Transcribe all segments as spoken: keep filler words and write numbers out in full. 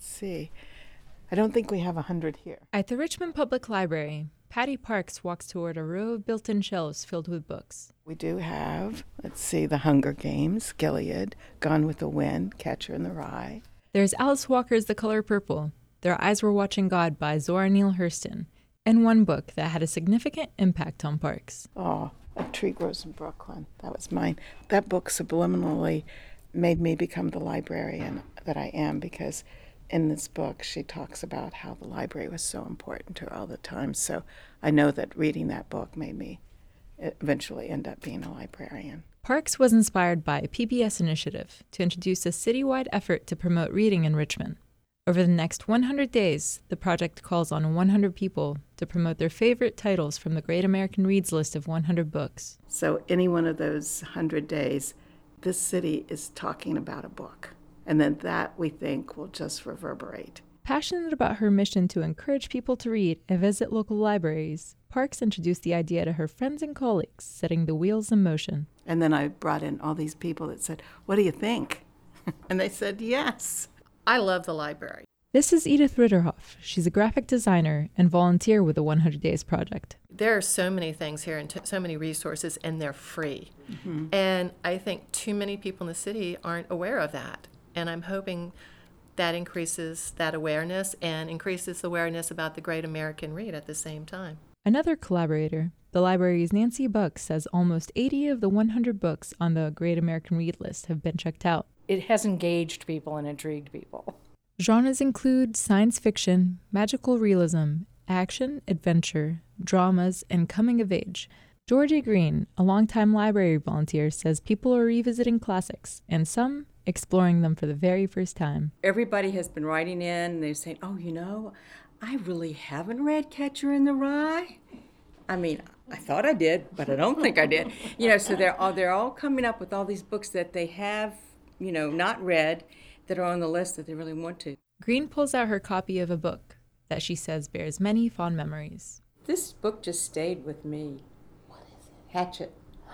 let's see. I don't think we have a hundred here. At the Richmond Public Library, Patty Parks walks toward a row of built-in shelves filled with books. We do have, let's see, The Hunger Games, Gilead, Gone with the Wind, Catcher in the Rye. There's Alice Walker's The Color Purple, Their Eyes Were Watching God by Zora Neale Hurston, and one book that had a significant impact on Parks. Oh, A Tree Grows in Brooklyn. That was mine. That book subliminally made me become the librarian that I am, because in this book she talks about how the library was so important to her all the time. So I know that reading that book made me eventually end up being a librarian. Parks was inspired by a P B S initiative to introduce a citywide effort to promote reading in Richmond. Over the next one hundred days, the project calls on one hundred people to promote their favorite titles from the Great American Reads list of one hundred books. So any one of those one hundred days, this city is talking about a book. And then that, we think, will just reverberate. Passionate about her mission to encourage people to read and visit local libraries, Parks introduced the idea to her friends and colleagues, setting the wheels in motion. And then I brought in all these people that said, "What do you think?" And they said, yes. I love the library. This is Edith Ritterhoff. She's a graphic designer and volunteer with the one hundred Days Project. There are so many things here and t- so many resources, and they're free. Mm-hmm. And I think too many people in the city aren't aware of that. And I'm hoping that increases that awareness and increases the awareness about the Great American Read at the same time. Another collaborator, the library's Nancy Buck, says almost eighty of the one hundred books on the Great American Read list have been checked out. It has engaged people and intrigued people. Genres include science fiction, magical realism, action, adventure, dramas, and coming of age. Georgie Green, a longtime library volunteer, says people are revisiting classics, and some exploring them for the very first time. Everybody has been writing in, and they're saying, oh, you know, I really haven't read Catcher in the Rye. I mean, I thought I did, but I don't think I did. You know, so they're all, they're all coming up with all these books that they have, you know, not read, that are on the list that they really want to. Green pulls out her copy of a book that she says bears many fond memories. This book just stayed with me. What is it? Hatchet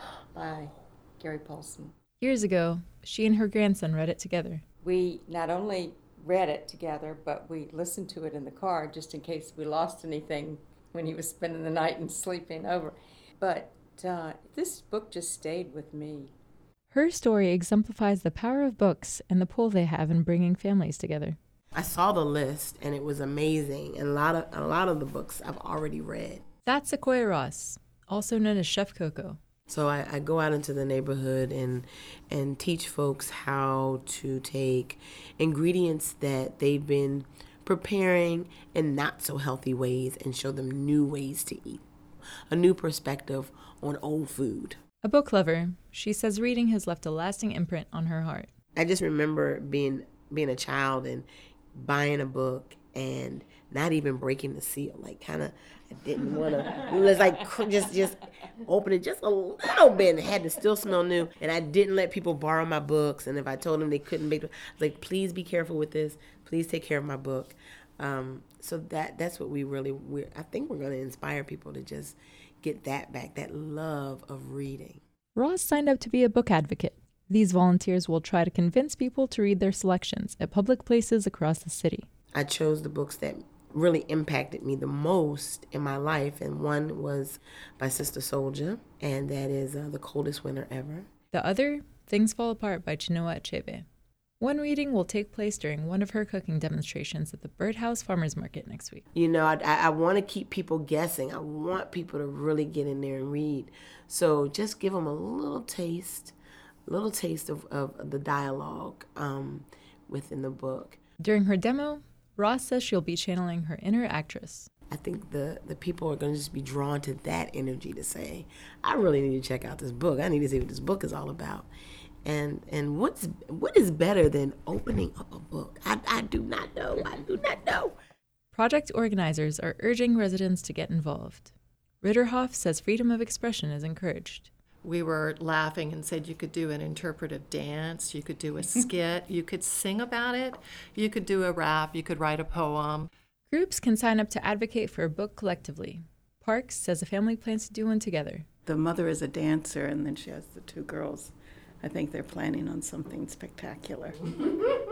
by Gary Paulson. Years ago, she and her grandson read it together. We not only read it together, but we listened to it in the car just in case we lost anything when he was spending the night and sleeping over. But uh, this book just stayed with me. Her story exemplifies the power of books and the pull they have in bringing families together. I saw the list, and it was amazing, and a lot of a lot of the books I've already read. That's Sequoia Ross, also known as Chef Coco. So I, I go out into the neighborhood and and teach folks how to take ingredients that they've been preparing in not so healthy ways and show them new ways to eat, a new perspective on old food. A book lover, she says reading has left a lasting imprint on her heart. I just remember being being a child and buying a book and not even breaking the seal, like kind of, I didn't want to, it was like just just open it just a little bit and it had to still smell new. And I didn't let people borrow my books. And if I told them they couldn't make it, like, please be careful with this. Please take care of my book. Um, so that that's what we really, we're, I think we're going to inspire people to just get that back, that love of reading. Ross signed up to be a book advocate. These volunteers will try to convince people to read their selections at public places across the city. I chose the books that really impacted me the most in my life, and one was by Sister Souljah, and that is uh, The Coldest Winter Ever. The other, Things Fall Apart by Chinua Achebe. One reading will take place during one of her cooking demonstrations at the Birdhouse Farmers Market next week. You know, I, I, I want to keep people guessing. I want people to really get in there and read. So just give them a little taste, a little taste of, of the dialogue um, within the book. During her demo, Ross says she'll be channeling her inner actress. I think the, the people are going to just be drawn to that energy to say, I really need to check out this book. I need to see what this book is all about. And and what's what is better than opening up a book? I, I do not know. I do not know. Project organizers are urging residents to get involved. Ritterhoff says freedom of expression is encouraged. We were laughing and said you could do an interpretive dance, you could do a skit, you could sing about it, you could do a rap, you could write a poem. Groups can sign up to advocate for a book collectively. Parks says the family plans to do one together. The mother is a dancer, and then she has the two girls. I think they're planning on something spectacular.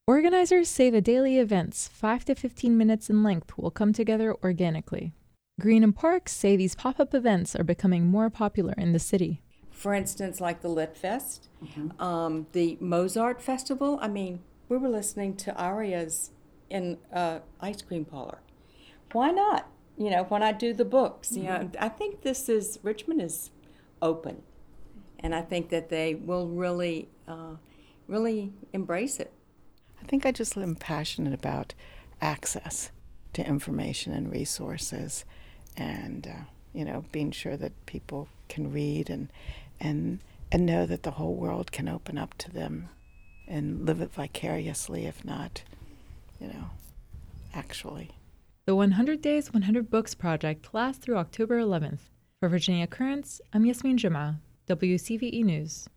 Organizers say the daily events, five to fifteen minutes in length, will come together organically. Green and Parks say these pop-up events are becoming more popular in the city. For instance, like the Lit Fest, mm-hmm. um, the Mozart Festival. I mean, we were listening to arias in uh, ice cream parlor. Why not? You know, when I do the books, you know, I think this is, Richmond is open. And I think that they will really, uh, really embrace it. I think I just am passionate about access to information and resources and, uh, you know, being sure that people can read and, and, and know that the whole world can open up to them and live it vicariously, if not, you know, actually. The one hundred Days, one hundred Books project lasts through October eleventh. For Virginia Currents, I'm Yasmin Jama, W C V E News.